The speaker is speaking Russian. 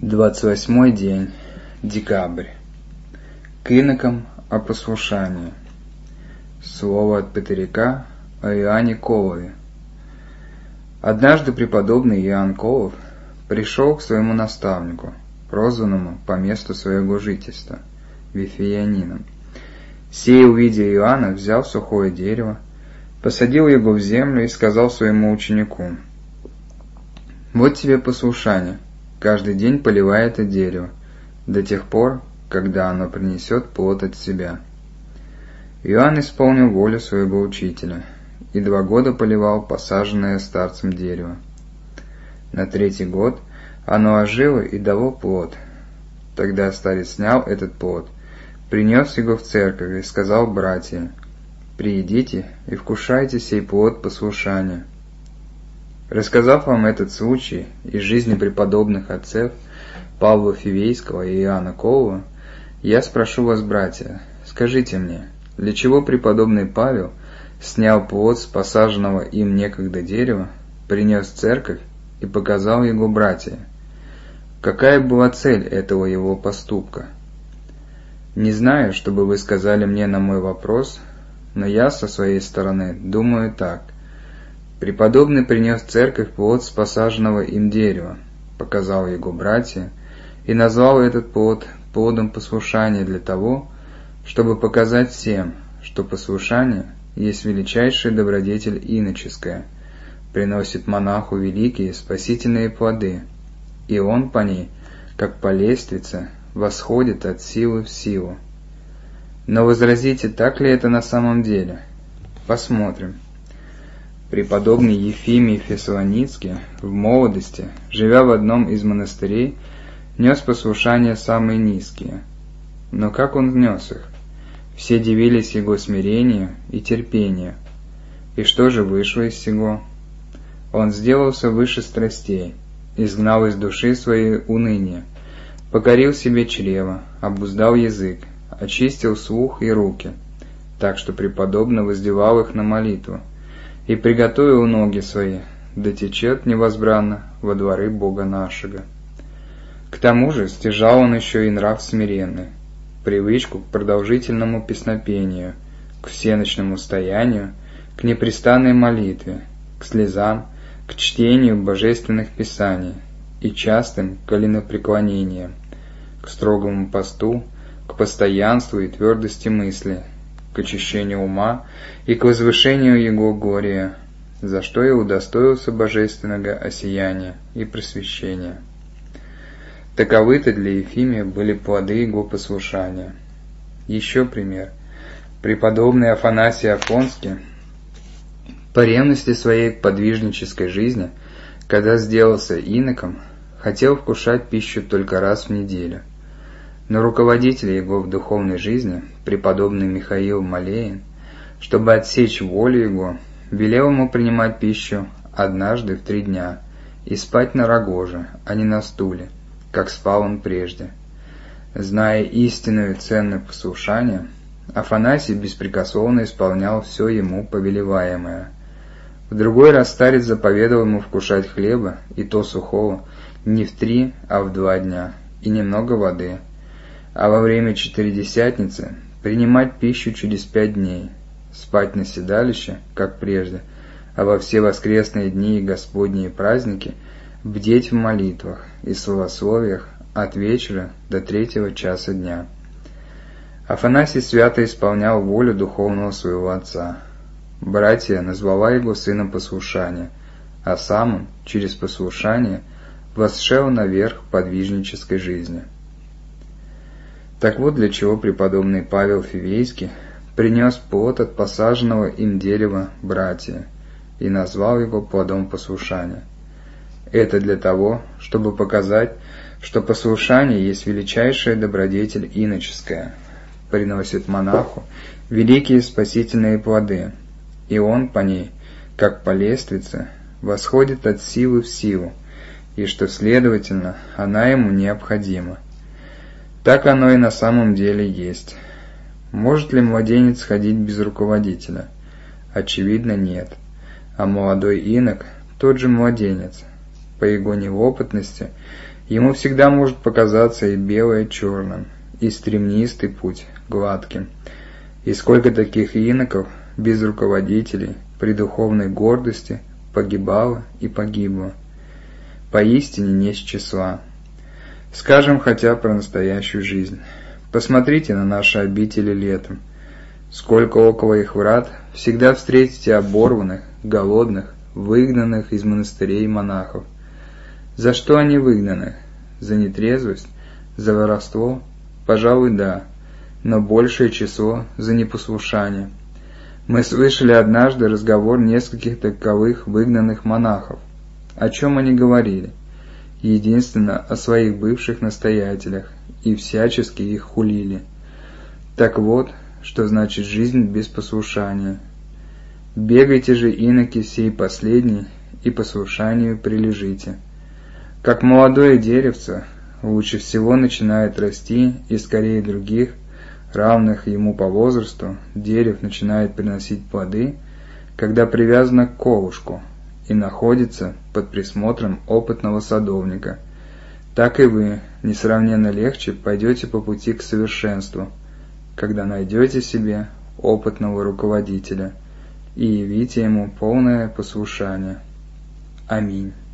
28 день, декабрь. К инокам о послушании. Слово от Петерика о Иоанне Колове. Однажды преподобный Иоанн Колов пришел к своему наставнику, прозванному по месту своего жительства, Вифиянином. Сей, увидя Иоанна, взял сухое дерево, посадил его в землю и сказал своему ученику: «Вот тебе послушание. Каждый день поливай это дерево, до тех пор, когда оно принесет плод от себя». Иоанн исполнил волю своего учителя, и 2 года поливал посаженное старцем дерево. На 3-й год оно ожило и дало плод. Тогда старец снял этот плод, принес его в церковь и сказал братьям: «Приидите и вкушайте сей плод послушания». Рассказав вам этот случай из жизни преподобных отцев Павла Фивейского и Иоанна Колова, я спрошу вас, братья, скажите мне, для чего преподобный Павел снял плод с посаженного им некогда дерева, принес в церковь и показал его братьям? Какая была цель этого его поступка? Не знаю, что бы вы сказали мне на мой вопрос, но я со своей стороны думаю так. Преподобный принес в церковь плод с посаженного им дерева, показал его братьям и назвал этот плод плодом послушания для того, чтобы показать всем, что послушание есть величайшая добродетель иноческая, приносит монаху великие спасительные плоды, и он по ней, как по лестнице, восходит от силы в силу. Но возразите, так ли это на самом деле? Посмотрим. Преподобный Ефимий Фессалоницкий в молодости, живя в одном из монастырей, нес послушания самые низкие. Но как он нес их? Все дивились его смирению и терпению. И что же вышло из сего? Он сделался выше страстей, изгнал из души своей уныние, покорил себе чрево, обуздал язык, очистил слух и руки, так что преподобно воздевал их на молитву, и приготовил ноги свои, да течет невозбранно во дворы Бога нашего. К тому же стяжал он еще и нрав смиренный, привычку к продолжительному песнопению, к всеночному стоянию, к непрестанной молитве, к слезам, к чтению божественных писаний и частым коленопреклонениям, к строгому посту, к постоянству и твердости мысли, к очищению ума и к возвышению его гория, за что и удостоился божественного осияния и просвещения. Таковы-то для Ефимия были плоды его послушания. Еще пример. Преподобный Афанасий Афонский по ревности своей к подвижнической жизни, когда сделался иноком, хотел вкушать пищу только раз в неделю. Но руководитель его в духовной жизни, преподобный Михаил Малеин, чтобы отсечь волю его, велел ему принимать пищу однажды в 3 дня и спать на рогоже, а не на стуле, как спал он прежде. Зная истинную цену послушания, Афанасий беспрекословно исполнял все ему повелеваемое. В другой раз старец заповедовал ему вкушать хлеба, и то сухого, не в 3, а в 2 дня, и немного воды, а во время Четыредесятницы принимать пищу через 5 дней, спать на седалище, как прежде, а во все воскресные дни и господние праздники бдеть в молитвах и словословиях от вечера до 3-го часа дня. Афанасий свято исполнял волю духовного своего отца. Братья назвала его сыном послушания, а сам он, через послушание, восшел наверх подвижнической жизни. Так вот для чего преподобный Павел Фивейский принес плод от посаженного им дерева братья и назвал его плодом послушания. Это для того, чтобы показать, что послушание есть величайшая добродетель иноческая, приносит монаху великие спасительные плоды, и он по ней, как по лестнице, восходит от силы в силу, и что, следовательно, она ему необходима. Так оно и на самом деле есть. Может ли младенец ходить без руководителя? Очевидно, нет. А молодой инок – тот же младенец. По его неопытности Ему всегда может показаться и белое черным, и стремнистый путь гладким. И сколько таких иноков, без руководителей, при духовной гордости, погибало и погибло. Поистине не с числа. Скажем хотя про настоящую жизнь. Посмотрите на наши обители летом. Сколько около их врат всегда встретите оборванных, голодных, выгнанных из монастырей монахов. За что они выгнаны? За нетрезвость? За воровство? Пожалуй, да, но большее число за непослушание. Мы слышали однажды разговор нескольких таковых выгнанных монахов. О чем они говорили? Единственно о своих бывших настоятелях, и всячески их хулили. Так вот, что значит жизнь без послушания. Бегайте же, иноки, сей последний, и послушанию прилежите. Как молодое деревце, лучше всего начинает расти, и скорее других, равных ему по возрасту, дерев начинает приносить плоды, когда привязано к колышку и находится под присмотром опытного садовника. Так и вы несравненно легче пойдете по пути к совершенству, когда найдете себе опытного руководителя и явите ему полное послушание. Аминь.